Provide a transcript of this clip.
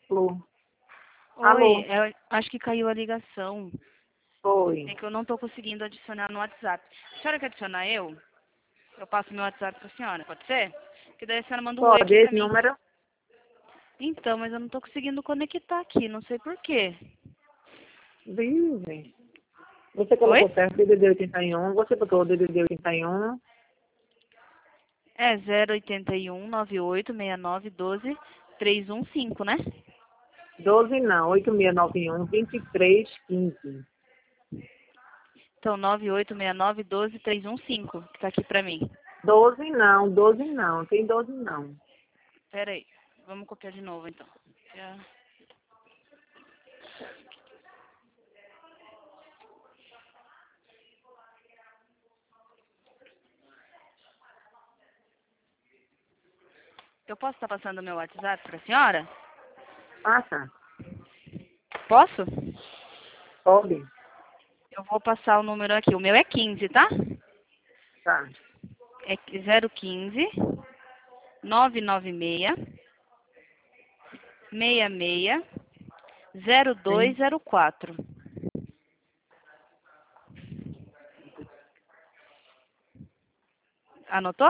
Alô? Oi, Alô? eu acho que caiu a ligação. Oi. É que eu não estou conseguindo adicionar no WhatsApp. A senhora quer adicionar eu? Eu passo meu WhatsApp para a senhora, pode ser? Que daí a senhora manda um oi Pode, aqui para esse mim. número? Então, mas eu não estou conseguindo conectar aqui, não sei por quê. Vive. Você Oi? colocou certo DDD 81, você botou o DDD 81, É 081 98 69 12 315, né? 12 não, 8691 2315. Então, 98 69 12 315, que tá aqui para mim. 12 não, tem 12 não. Pera aí, vamos copiar de novo então. Já. Eu posso estar passando o meu WhatsApp para a senhora? Passa? Posso? Pode? Eu vou passar o número aqui. O meu é 15, tá? Tá. É 015 996 66 Sim. 0204. Anotou?